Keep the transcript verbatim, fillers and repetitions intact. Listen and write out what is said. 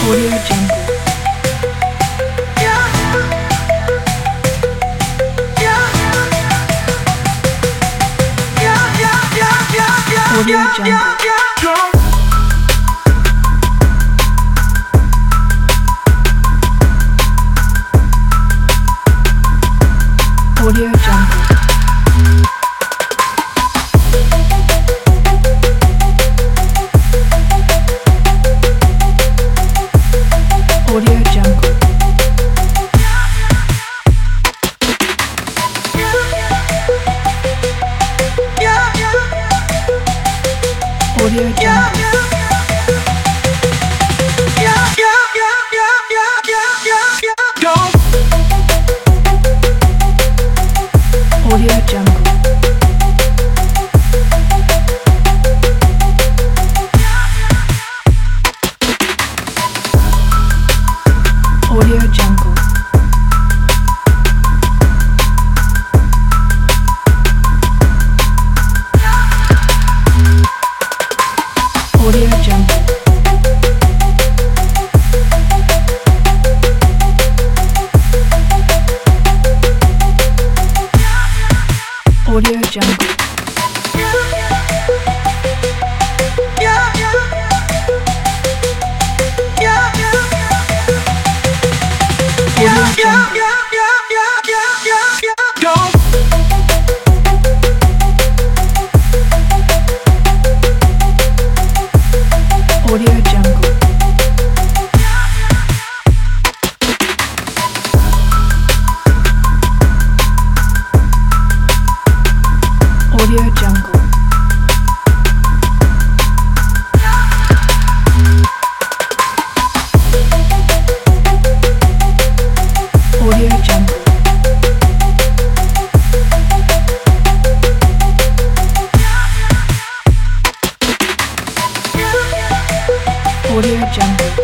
Audio Jungle. Audio Jungle. Audio Jungle. Audio Jungle. Audio Jungle. Audio Jungle. Audio Jungle. Audio Jungle. Audio Jungle. Audio Jungle. Audio Jungle. Audio Jungle. Audio Jungle. Audio Jungle.